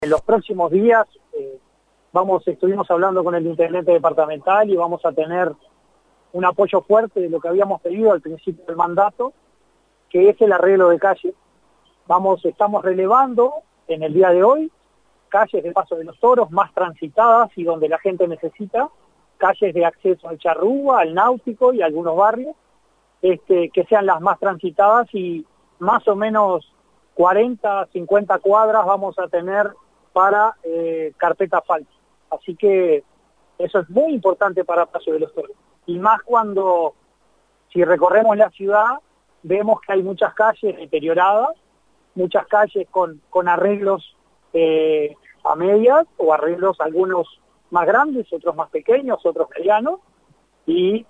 En los próximos días estuvimos hablando con el intendente departamental y vamos a tener un apoyo fuerte de lo que habíamos pedido al principio del mandato, que es el arreglo de calles. Estamos relevando en el día de hoy calles de Paso de los Toros más transitadas y donde la gente necesita, calles de acceso al Charrúa, al Náutico y a algunos barrios, que sean las más transitadas, y más o menos 40, 50 cuadras vamos a tener para carpeta asfalto. Así que eso es muy importante para Paso de los Toros. Y más si recorremos la ciudad, vemos que hay muchas calles deterioradas, muchas calles con arreglos a medias, o arreglos algunos más grandes, otros más pequeños, otros medianos, y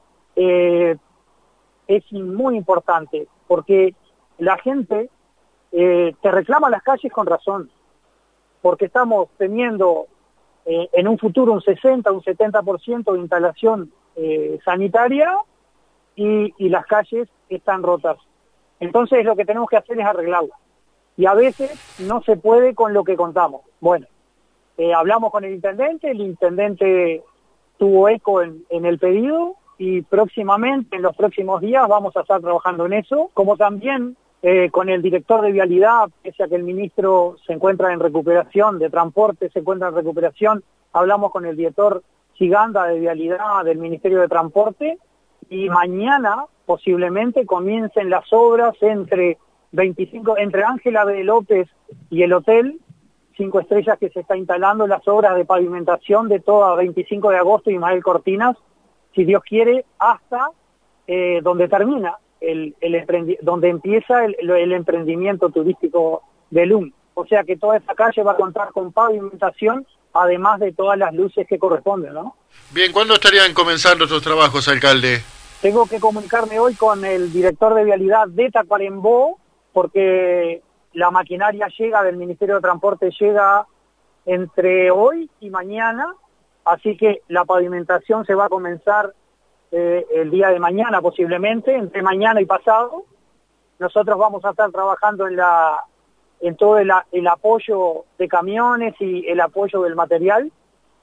es muy importante, porque la gente te reclama las calles con razón, porque estamos teniendo en un futuro un 60, un 70% de instalación sanitaria y las calles están rotas. Entonces lo que tenemos que hacer es arreglarlas. Y a veces no se puede con lo que contamos. Bueno, hablamos con el intendente tuvo eco en el pedido, y próximamente, en los próximos días, vamos a estar trabajando en eso, como también con el director de Vialidad, pese a que el ministro se encuentra en recuperación, de Transporte se encuentra en recuperación, hablamos con el director Giganda de Vialidad del Ministerio de Transporte, y mañana posiblemente comiencen las obras entre Ángela B. López y el Hotel 5 Estrellas, que se está instalando las obras de pavimentación de toda 25 de agosto y Ismael Cortinas, si Dios quiere, hasta donde termina, donde empieza el emprendimiento turístico de LUM. O sea que toda esta calle va a contar con pavimentación, además de todas las luces que corresponden, ¿no? Bien, ¿cuándo estarían comenzando estos trabajos, alcalde? Tengo que comunicarme hoy con el director de Vialidad de Tacuarembó, porque la maquinaria del Ministerio de Transporte llega entre hoy y mañana, así que la pavimentación se va a comenzar el día de mañana posiblemente, entre mañana y pasado. Nosotros vamos a estar trabajando en todo el apoyo de camiones y el apoyo del material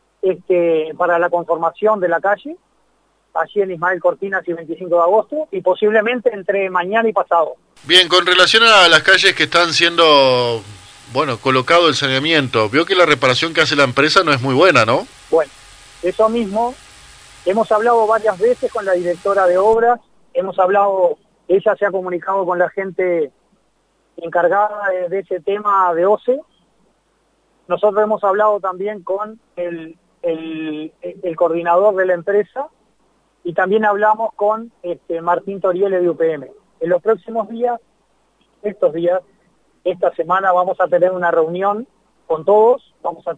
para la conformación de la calle, allí en Ismael Cortinas y 25 de agosto, y posiblemente entre mañana y pasado. Bien, con relación a las calles que están siendo, colocado el saneamiento, veo que la reparación que hace la empresa no es muy buena, ¿no? Bueno, eso mismo, hemos hablado varias veces con la directora de obras, ella se ha comunicado con la gente encargada de ese tema de OCE. Nosotros hemos hablado también con el coordinador de la empresa, y también hablamos con Martín Toriele de UPM. En los próximos días, esta semana, vamos a tener una reunión con todos,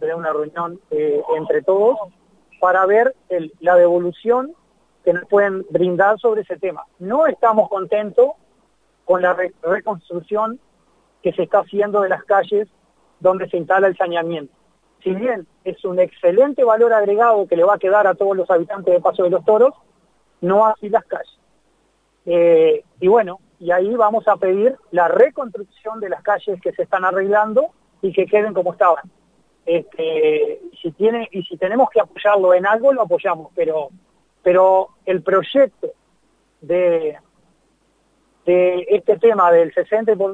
entre todos, para ver la devolución que nos pueden brindar sobre ese tema. No estamos contentos con la reconstrucción que se está haciendo de las calles donde se instala el saneamiento. Si bien es un excelente valor agregado que le va a quedar a todos los habitantes de Paso de los Toros, no así las calles. Y ahí vamos a pedir la reconstrucción de las calles que se están arreglando y que queden como estaban. Si tenemos que apoyarlo en algo, lo apoyamos, pero el proyecto de este tema del 60 o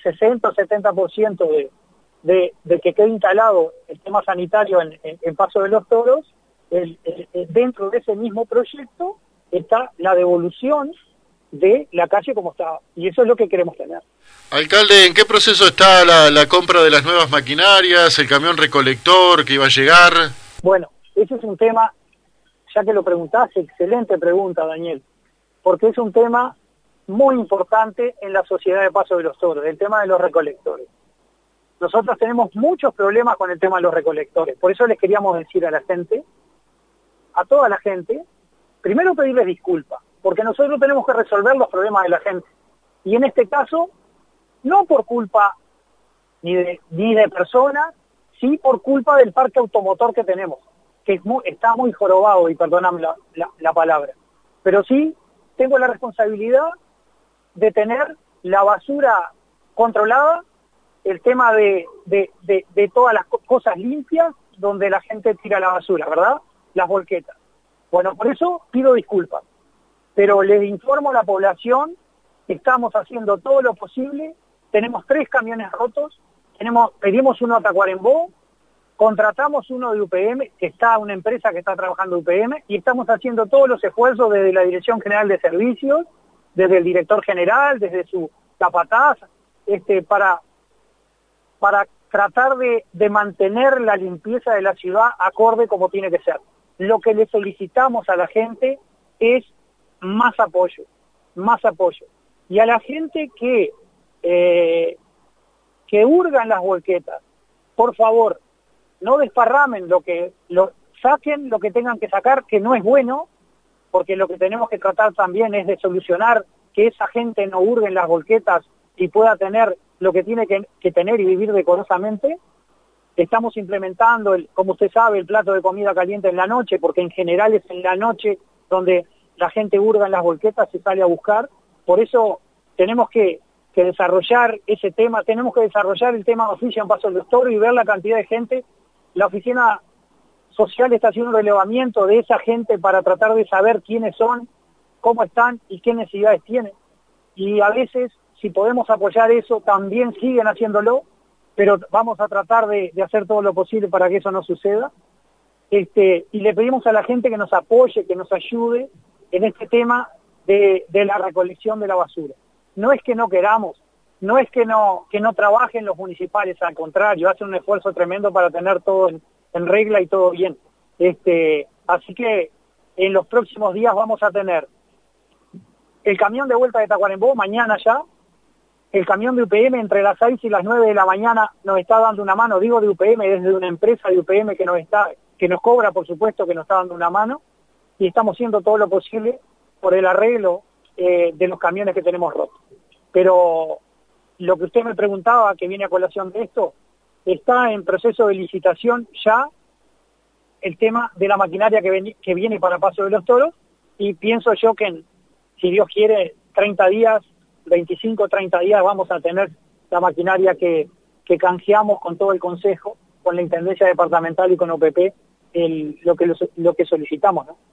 70% de que quede instalado el tema sanitario en Paso de los Toros, dentro de ese mismo proyecto está la devolución de la calle como estaba, y eso es lo que queremos tener. Alcalde, ¿en qué proceso está la compra de las nuevas maquinarias, el camión recolector que iba a llegar? Bueno, ese es un tema, ya que lo preguntaste, excelente pregunta, Daniel, porque es un tema muy importante en la sociedad de Paso de los Toros, el tema de los recolectores. Nosotros tenemos muchos problemas con el tema de los recolectores, por eso les queríamos decir a toda la gente, primero pedirles disculpas, porque nosotros tenemos que resolver los problemas de la gente. Y en este caso, no por culpa ni de personas, sí por culpa del parque automotor que tenemos, que está muy jorobado, y perdóname la palabra. Pero sí tengo la responsabilidad de tener la basura controlada el tema de todas las cosas limpias donde la gente tira la basura, ¿verdad? Las volquetas. Bueno, por eso pido disculpas, pero les informo a la población que estamos haciendo todo lo posible. Tenemos 3 camiones rotos, pedimos uno a Tacuarembó, contratamos uno de UPM, que está una empresa que está trabajando UPM, y estamos haciendo todos los esfuerzos desde la Dirección General de Servicios, desde el director general, desde su capataz, para tratar de mantener la limpieza de la ciudad acorde como tiene que ser. Lo que le solicitamos a la gente es más apoyo, más apoyo. Y a la gente que hurga en las volquetas, por favor, no desparramen saquen lo que tengan que sacar, que no es bueno, porque lo que tenemos que tratar también es de solucionar que esa gente no hurgue en las volquetas y pueda tener lo que tiene que tener y vivir decorosamente. Estamos implementando, como usted sabe, el plato de comida caliente en la noche, porque en general es en la noche donde la gente hurga en las volquetas y sale a buscar. Por eso tenemos que desarrollar ese tema, tenemos que desarrollar el tema de oficio en Paso del Toro y ver la cantidad de gente. La oficina social está haciendo un relevamiento de esa gente para tratar de saber quiénes son, cómo están y qué necesidades tienen. Y a veces, si podemos apoyar eso, también siguen haciéndolo, pero vamos a tratar de hacer todo lo posible para que eso no suceda. Y le pedimos a la gente que nos apoye, que nos ayude en este tema de la recolección de la basura. No es que no queramos, no es que no trabajen los municipales, al contrario, hacen un esfuerzo tremendo para tener todo en regla y todo bien. Así que en los próximos días vamos a tener el camión de vuelta de Tacuarembó, mañana ya, el camión de UPM entre las 6 y las 9 de la mañana nos está dando una mano, digo de UPM, desde una empresa de UPM que nos cobra, por supuesto, que nos está dando una mano, y estamos haciendo todo lo posible por el arreglo de los camiones que tenemos rotos. Pero lo que usted me preguntaba, que viene a colación de esto, está en proceso de licitación ya el tema de la maquinaria que viene para Paso de los Toros, y pienso yo que si Dios quiere, 30 días, 25, 30 días vamos a tener la maquinaria que canjeamos con todo el Consejo, con la Intendencia Departamental y con OPP, lo que solicitamos, ¿no?